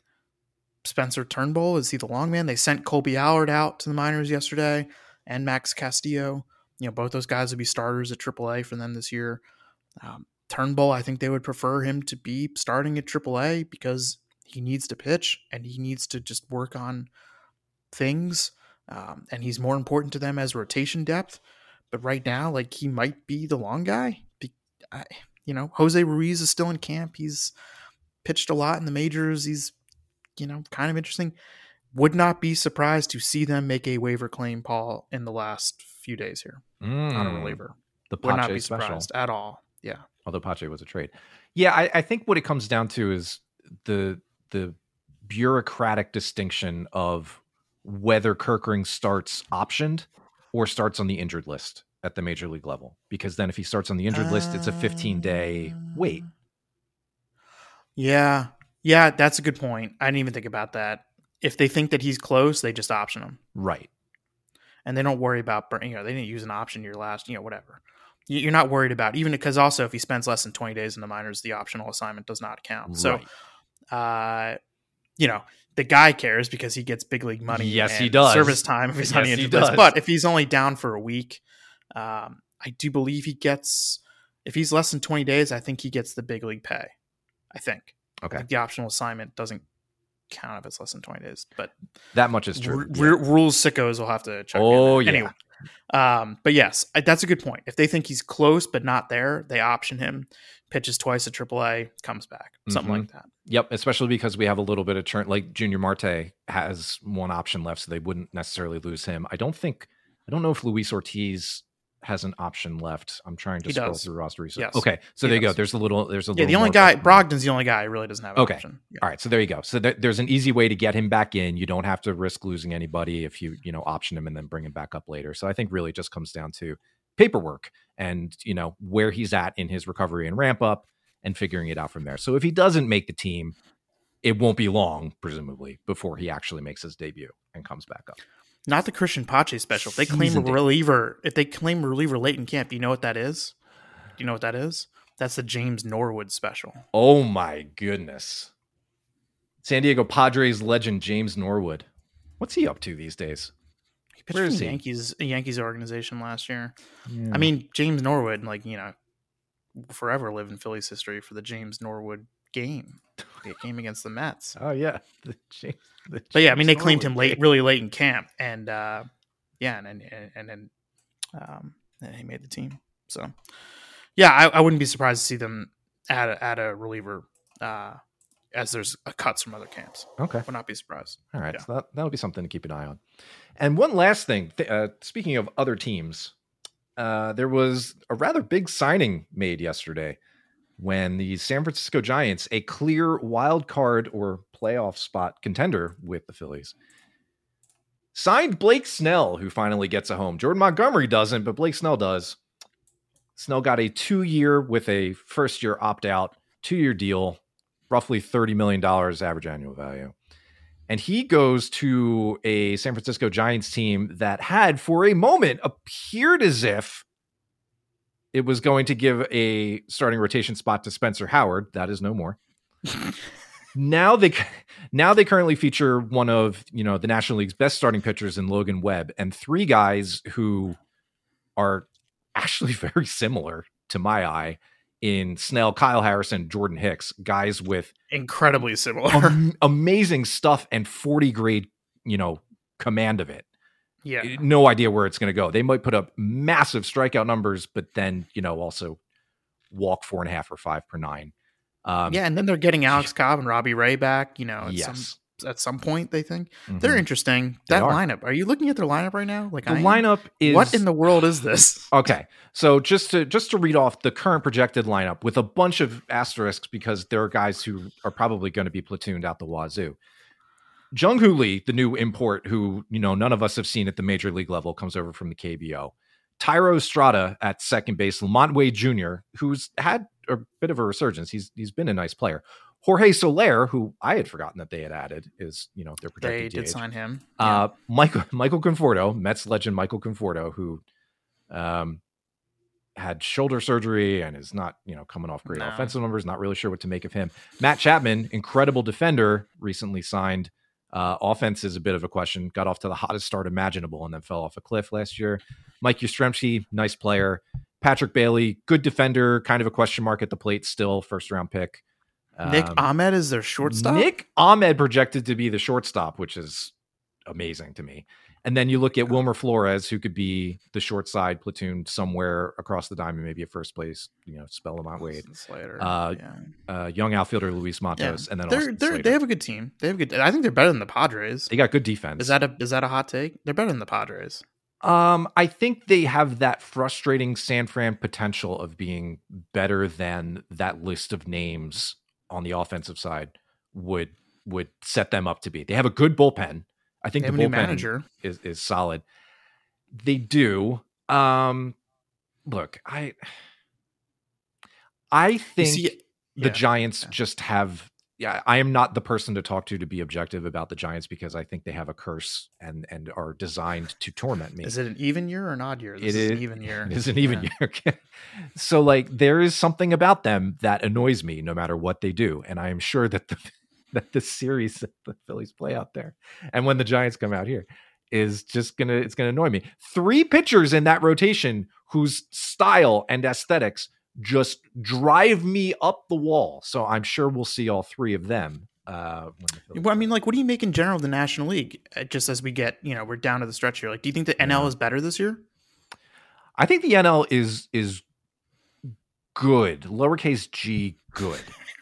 Spencer Turnbull, is he the long man? They sent Colby Allard out to the minors yesterday and Max Castillo. You know, both those guys would be starters at triple A for them this year. Um, Turnbull, I think they would prefer him to be starting at triple A because he needs to pitch and he needs to just work on things. Um, and he's more important to them as rotation depth. But right now, like, he might be the long guy. Be, I, you know, Jose Ruiz is still in camp. He's pitched a lot in the majors. He's, you know, kind of interesting. Would not be surprised to see them make a waiver claim, Paul, in the last few days here mm, on a reliever. The Would not be special. surprised at all. Yeah. Although Pache was a trade. Yeah, I, I think what it comes down to is the the bureaucratic distinction of whether Kerkering starts optioned or starts on the injured list at the major league level. Because then if he starts on the injured uh, list, it's a fifteen-day wait. Yeah. Yeah, that's a good point. I didn't even think about that. If they think that he's close, they just option him. Right. And they don't worry about, you know, they didn't use an option your last, you know, whatever. You're not worried about, even because also if he spends less than twenty days in the minors, the optional assignment does not count. Right. So, uh, you know, the guy cares because he gets big league money. Yes, and he does. Service time if he's yes, on the injured list. But if he's only down for a week, um, I do believe he gets, if he's less than twenty days, I think he gets the big league pay. I think. Okay. I think the optional assignment doesn't count if it's less than twenty days, but that much is true. R- yeah. Rules sickos will have to check. Oh in. yeah. Anyway, Um, but yes, that's a good point. If they think he's close but not there, they option him, pitches twice at triple A, comes back, something Mhm. like that. Yep, especially because we have a little bit of churn. Like Junior Marte has one option left, so they wouldn't necessarily lose him. I don't think, I don't know if Luis Ortiz has an option left. I'm trying to He scroll does. through roster research. Yes, Okay, so he there you go. does. There's a little, there's a Yeah, little the only more guy, flexibility. Brogdon's the only guy who really doesn't have an Okay. option. Yeah. All right, so there you go. So there, there's an easy way to get him back in. You don't have to risk losing anybody if you, you know, option him and then bring him back up later. So I think really it just comes down to paperwork and, you know, where he's at in his recovery and ramp up and figuring it out from there. So if he doesn't make the team, it won't be long, presumably, before he actually makes his debut and comes back up. Not the Christian Pache special. If they claim Seasoned a it. reliever, if they claim a reliever late in camp, do you know what that is? Do you know what that is? That's the James Norwood special. Oh my goodness. San Diego Padres legend James Norwood. What's he up to these days? He pitched Where for is the he? Yankees, a Yankees organization last year. Yeah. I mean, James Norwood, like, you know, will forever live in Phillies history for the James Norwood game. The game against the Mets. Oh yeah. The James, the But yeah, I mean, they James claimed him Norwood late, game. really late in camp, and uh, yeah, and and and then um, and he made the team. So yeah, I, I wouldn't be surprised to see them add a, add a reliever uh, as there's a cuts from other camps. Okay. Would not be surprised. All right. Yeah. So that, that'll be something to keep an eye on. And one last thing, th- uh, speaking of other teams, uh, there was a rather big signing made yesterday when the San Francisco Giants, a clear wild card or playoff spot contender with the Phillies, signed Blake Snell, who finally gets a home. Jordan Montgomery doesn't, but Blake Snell does. Snell got a two-year with a first-year opt-out, two-year deal, roughly thirty million dollars average annual value. And he goes to a San Francisco Giants team that had, for a moment, appeared as if it was going to give a starting rotation spot to Spencer Howard. That is no more. Now they now they currently feature one of, you know, the National League's best starting pitchers in Logan Webb and three guys who are actually very similar to my eye in Snell, Kyle Harrison, Jordan Hicks, guys with Incredibly similar. am- amazing stuff and forty grade, you know, command of it. yeah. No idea where it's going to go. They might put up massive strikeout numbers, but then, you know, also walk four and a half or five per nine. Um, Yeah, and then they're getting Alex Cobb and Robbie Ray back, you know, at, yes. some, at some point, they think. Mhm. They're interesting. They That are. lineup. Are you looking at their lineup right now? Like The I am? lineup is What in the world is this? Okay, so just to just to read off the current projected lineup with a bunch of asterisks because there are guys who are probably going to be platooned out the wazoo. Jung-Hoo Lee, the new import who, you know, none of us have seen at the major league level, comes over from the K B O. Tyro Strada at second base, Lamont Wade Junior, who's had a bit of a resurgence. He's he's been a nice player. Jorge Soler, who I had forgotten that they had added, is, you know, their projected They D did H. sign him. Uh, Michael Michael Conforto, Mets legend Michael Conforto, who um, had shoulder surgery and is not, you know, coming off great No. offensive numbers. Not really sure what to make of him. Matt Chapman, incredible defender, recently signed. Uh, offense is a bit of a question. Got off to the hottest start imaginable and then fell off a cliff last year. Mike Yastrzemski, nice player. Patrick Bailey, good defender, kind of a question mark at the plate still, first round pick. Nick Um, Ahmed is their shortstop. Nick Ahmed projected to be the shortstop, which is amazing to me. And then you look at Wilmer Flores, who could be the short side platoon somewhere across the diamond, maybe at first place, you know, spell Lamont Wade. Slater. Uh, yeah. Uh, young outfielder Luis Yeah. Matos, and then they're Austin they're Slater. they have a good team. They have a good. I think they're better than the Padres. They got good defense. Is that a is that a hot take? They're better than the Padres. Um, I think they have that frustrating San Fran potential of being better than that list of names on the offensive side would would set them up to be. They have a good bullpen. I think They have the a new bullpen manager. is is solid. They do. Um, look, I I You think see- the yeah. Giants yeah. just have. Yeah, I am not the person to talk to to be objective about the Giants because I think they have a curse and and are designed to torment me. Is it an even year or an odd year? This It is an is- even year. It is an even Yeah. year. Okay. So, like, there is something about them that annoys me no matter what they do. And I am sure that the that the series that the Phillies play out there and when the Giants come out here is just gonna it's gonna annoy me. Three pitchers in that rotation whose style and aesthetics just drive me up the wall. So I'm sure we'll see all three of them. Uh, when the Phillies Well, I mean, like, what do you make in general of the National League? Uh, Just as we get, you know, we're down to the stretch here. Like, do you think the N L Yeah. is better this year? I think the N L is is good, lowercase g good.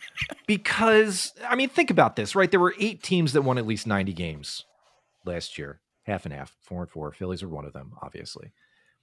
Because, I mean, think about this, right? There were eight teams that won at least ninety games last year. Half and half, four and four. Phillies are one of them, obviously.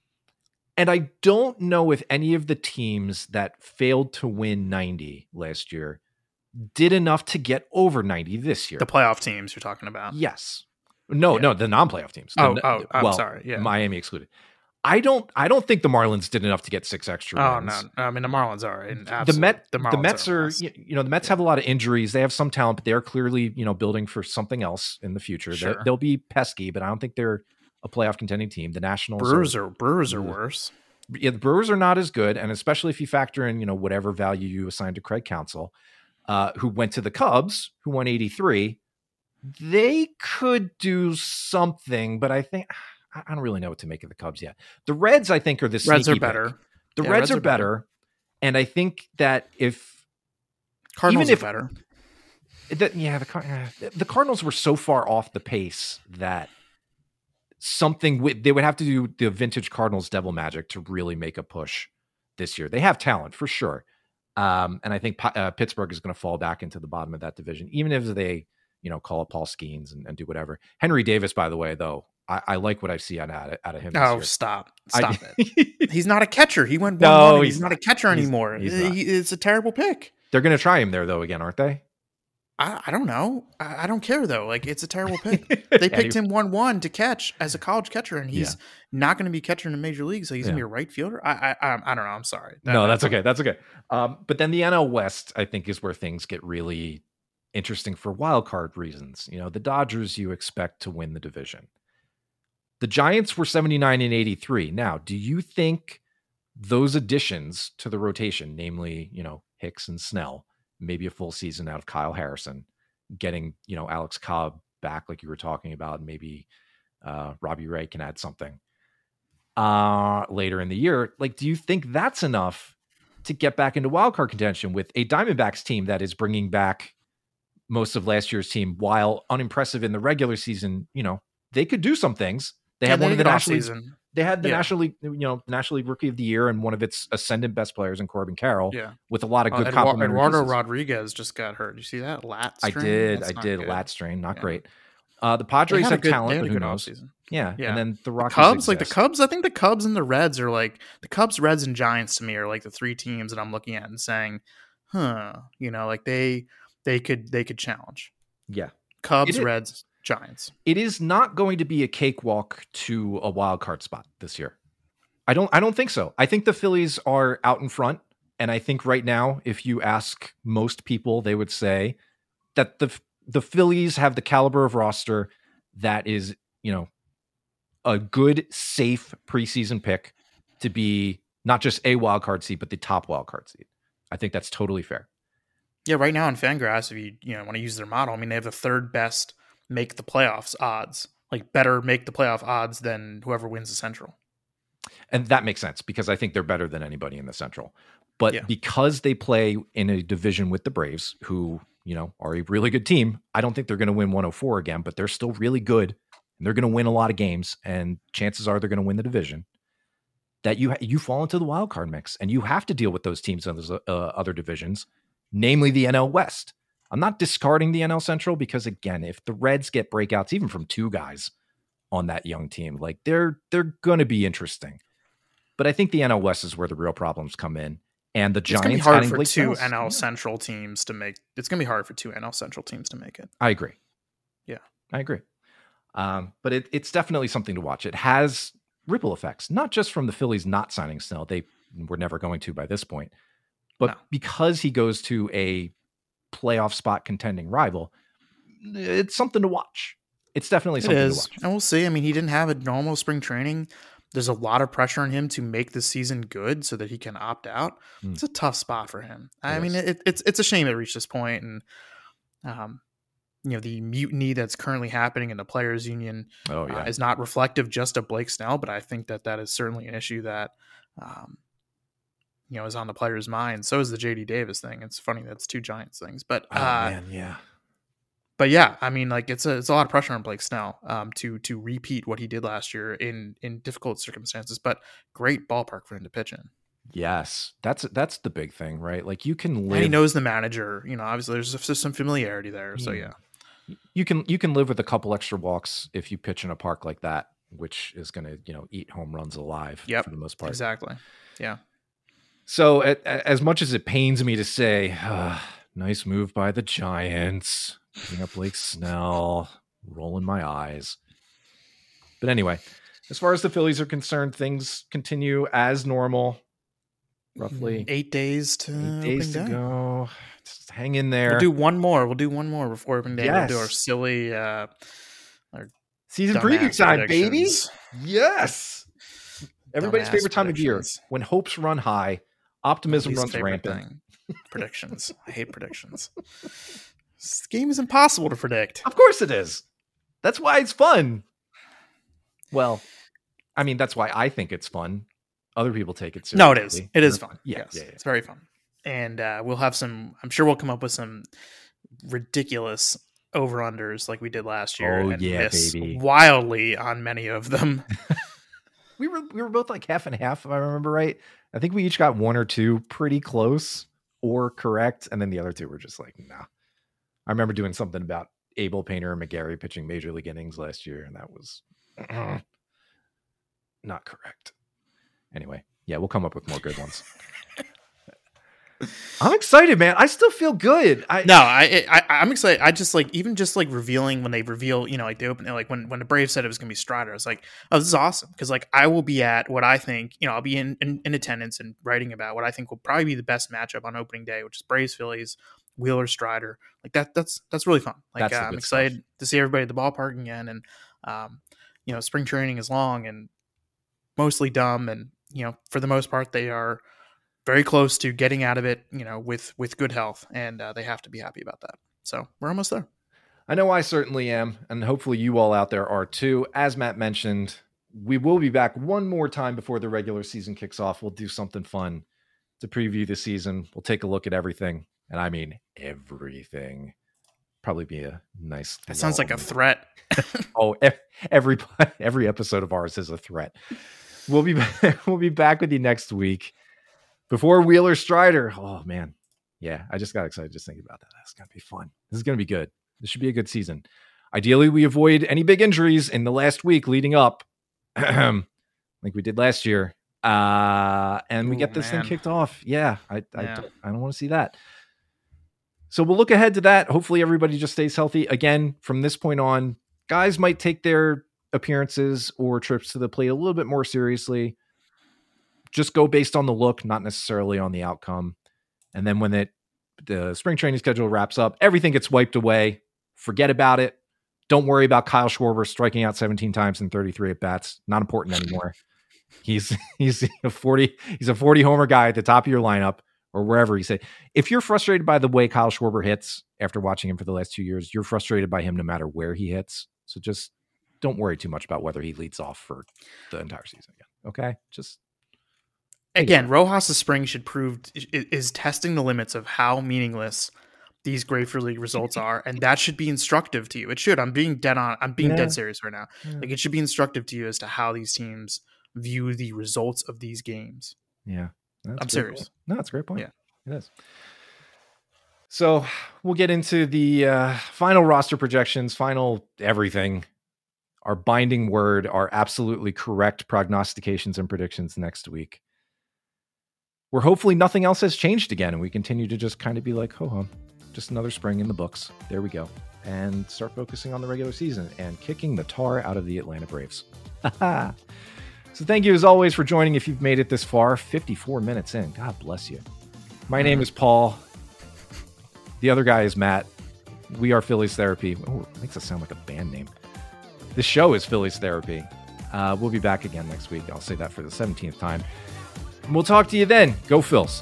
And I don't know if any of the teams that failed to win ninety last year did enough to get over ninety this year. The playoff teams you're talking about. Yes. No, yeah. no, the non-playoff teams. Oh, the, oh I'm well, sorry. Yeah. Miami excluded. I don't I don't think the Marlins did enough to get six extra oh, wins. no. I mean, the Marlins are. The, Met, the, the Mets are, are you know, the Mets yeah. have a lot of injuries. They have some talent, but they're clearly, you know, building for something else in the future. Sure. They'll be pesky, but I don't think they're a playoff contending team. The Nationals Brewers are, are Brewers are worse. Yeah, the Brewers are not as good, and especially if you factor in, you know, whatever value you assign to Craig Counsell, uh, who went to the Cubs, who won eighty-three. They could do something, but I think I don't really know what to make of the Cubs yet. The Reds, I think, are the Reds are sneaky better. Pick. The yeah, Reds, Reds are, are better, better. and I think that if Cardinals even if, are better, that yeah, the the Cardinals were so far off the pace that something w- they would have to do the vintage Cardinals devil magic to really make a push this year. They have talent for sure, um, and I think uh, Pittsburgh is going to fall back into the bottom of that division, even if they, you know, call up Paul Skeens and, and do whatever. Henry Davis, by the way, though, I, I like what I see out of, out of him. This oh, year. stop, stop I, it! He's not a catcher. He went no, one one. He's, he's not a catcher he's, anymore. He's he, it's a terrible pick. They're going to try him there though again, aren't they? I, I don't know. I, I don't care though. Like, it's a terrible pick. They picked him one one to catch as a college catcher, and he's yeah. not going to be catcher in the major league. So he's yeah. going to be a right fielder. I, I I don't know. I'm sorry. That, no, that's okay. That's okay. Um, but then the N L West, I think, is where things get really interesting for wild card reasons. You know, the Dodgers you expect to win the division. The Giants were seventy-nine and eighty-three. Now, do you think those additions to the rotation, namely, you know, Hicks and Snell, maybe a full season out of Kyle Harrison, getting, you know, Alex Cobb back like you were talking about, maybe uh, Robbie Ray can add something uh, later in the year. Like, do you think that's enough to get back into wildcard contention with a Diamondbacks team that is bringing back most of last year's team while unimpressive in the regular season? You know, they could do some things. They yeah, had they one of the National season. They had the yeah. National League, you know, National League Rookie of the Year and one of its ascendant best players in Corbin Carroll. Yeah. With a lot of good uh, complementary Eduardo pieces. Rodriguez just got hurt. You see that lat strain? I did. That's I did. good. Lat strain, not yeah. great. Uh, the Padres have good, talent, but who good knows? Yeah. yeah. And then the Rockies. The Cubs, exist. like the Cubs, I think the Cubs and the Reds are like the Cubs, Reds, and Giants to me are like the three teams that I'm looking at and saying, huh, you know, like they they could they could challenge. Yeah. Cubs, Reds, Giants. It is not going to be a cakewalk to a wild card spot this year. I don't I don't think so. I think the Phillies are out in front. And I think right now, if you ask most people, they would say that the the Phillies have the caliber of roster that is, you know, a good, safe preseason pick to be not just a wild card seed, but the top wild card seed. I think that's totally fair. Yeah, right now in Fangraphs, if you you know want to use their model, I mean, they have the third best make the playoffs odds, like better make the playoff odds than whoever wins the Central. And that makes sense because I think they're better than anybody in the Central. But yeah. because they play in a division with the Braves, who, you know, are a really good team, I don't think they're going to win one oh four again, but they're still really good. And they're going to win a lot of games. And chances are they're going to win the division. That you you fall into the wild card mix. And you have to deal with those teams in those uh, other divisions, namely the N L West. I'm not discarding the N L Central because, again, if the Reds get breakouts, even from two guys on that young team, like they're they're going to be interesting. But I think the N L West is where the real problems come in. And the Giants, it's gonna be hard for Blake two Snell's, N L yeah. Central teams to make. It's gonna be hard for two N L Central teams to make it. I agree. Yeah, I agree. Um, but it, it's definitely something to watch. It has ripple effects, not just from the Phillies not signing Snell. They were never going to by this point, but no. because he goes to a playoff spot contending rival, it's something to watch. It's definitely something it is. to watch. And we'll see. I mean, he didn't have a normal spring training. There's a lot of pressure on him to make the season good so that he can opt out. Mm. It's a tough spot for him. It I is. mean, it, it's it's a shame it reached this point, and um, you know, the mutiny that's currently happening in the players' union oh, yeah. uh, is not reflective just of Blake Snell, but I think that that is certainly an issue that um, you know is on the players' mind. So is the J D Davis thing. It's funny that's two Giants things, but oh uh, man, yeah. but yeah, I mean, like it's a it's a lot of pressure on Blake Snell um, to to repeat what he did last year in in difficult circumstances. But great ballpark for him to pitch in. Yes, that's that's the big thing, right? Like you can live. And he knows the manager. You know, obviously there's just some familiarity there. So yeah, you can you can live with a couple extra walks if you pitch in a park like that, which is going to you know eat home runs alive yep, for the most part. Exactly. Yeah. So at, as much as it pains me to say, uh, nice move by the Giants, picking up Blake Snell, rolling my eyes. But anyway, as far as the Phillies are concerned, things continue as normal. Roughly eight days to eight days to day. go. Just hang in there. We'll do one more. We'll do one more before opening day. Yes. We'll do our silly uh, our season preview time, baby. Yes. Everybody's Dumbass favorite time of year when hopes run high, optimism runs rampant. Predictions. I hate predictions. This game is impossible to predict. Of course it is. That's why it's fun. Well, I mean, that's why I think it's fun. Other people take it seriously. No, it is. It is fun. Yeah, yes. yeah, yeah. It's very fun. And uh, we'll have some, I'm sure we'll come up with some ridiculous over-unders like we did last year. Oh, and yeah, miss baby. wildly on many of them. we were we were both like half and half, if I remember right. I think we each got one or two pretty close or correct. And then the other two were just like, nah. I remember doing something about Abel Painter and McGarry pitching major league innings last year. And that was not correct. Anyway, yeah, we'll come up with more good ones. I'm excited, man. I still feel good. I no, I, I I'm excited. I just like even just like revealing when they reveal, you know, like they open like when when the Braves said it was gonna be Strider, I was like, oh, this is awesome because like I will be at what I think, you know, I'll be in, in in attendance and writing about what I think will probably be the best matchup on opening day, which is Braves Phillies, Wheeler Strider. Like that that's that's really fun. Like uh, I'm excited stuff. to see everybody at the ballpark again, and um, you know, spring training is long and mostly dumb, and you know, for the most part, they are very close to getting out of it, you know, with, with good health, and uh, they have to be happy about that. So we're almost there. I know I certainly am, and hopefully you all out there are too. As Matt mentioned, we will be back one more time before the regular season kicks off. We'll do something fun to preview the season. We'll take a look at everything, and I mean everything. Probably be a nice. That sounds like a threat. oh, every every episode of ours is a threat. We'll be back, we'll be back with you next week before Wheeler Strider. Oh man, yeah, I just got excited just thinking about that. That's gonna be fun. This is gonna be good. This should be a good season. Ideally, we avoid any big injuries in the last week leading up, like we did last year, uh, and we Ooh, get this man. thing kicked off. Yeah, I I Yeah. don't, I don't want to see that. So we'll look ahead to that. Hopefully, everybody just stays healthy. Again, from this point on, guys might take their appearances or trips to the plate a little bit more seriously. Just go based on the look, not necessarily on the outcome. And then when it, the spring training schedule wraps up, everything gets wiped away. Forget about it. Don't worry about Kyle Schwarber striking out seventeen times in thirty-three at bats. Not important anymore. he's he's a forty he's a forty homer guy at the top of your lineup or wherever you say. If you're frustrated by the way Kyle Schwarber hits after watching him for the last two years, you're frustrated by him no matter where he hits. So just don't worry too much about whether he leads off for the entire season again. Okay. Just again, Rojas' spring should prove is testing the limits of how meaningless these Grapefruit League results are, and that should be instructive to you. It should. I'm being dead on. I'm being Yeah. dead serious right now. Yeah. Like it should be instructive to you as to how these teams view the results of these games. Yeah. That's I'm a great serious. point. No, that's a great point. Yeah. It is. So we'll get into the uh, final roster projections, final everything. Our binding word, our absolutely correct prognostications and predictions next week. Where hopefully nothing else has changed again, and we continue to just kind of be like, ho hum, just another spring in the books. There we go. And start focusing on the regular season and kicking the tar out of the Atlanta Braves. So thank you as always for joining. If you've made it this far, fifty-four minutes in, God bless you. My name is Paul. The other guy is Matt. We are Phillies Therapy. Oh, it makes us sound like a band name. This show is Phillies Therapy. Uh, we'll be back again next week. I'll say that for the seventeenth time. And we'll talk to you then. Go Phils.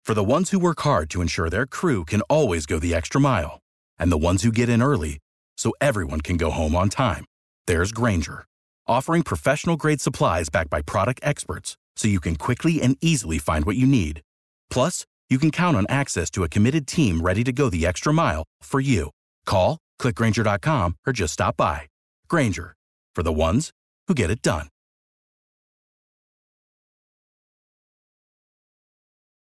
For the ones who work hard to ensure their crew can always go the extra mile, and the ones who get in early so everyone can go home on time, there's Grainger, offering professional-grade supplies backed by product experts so you can quickly and easily find what you need. Plus, you can count on access to a committed team ready to go the extra mile for you. Call, click Grainger dot com, or just stop by. Grainger, for the ones who get it done.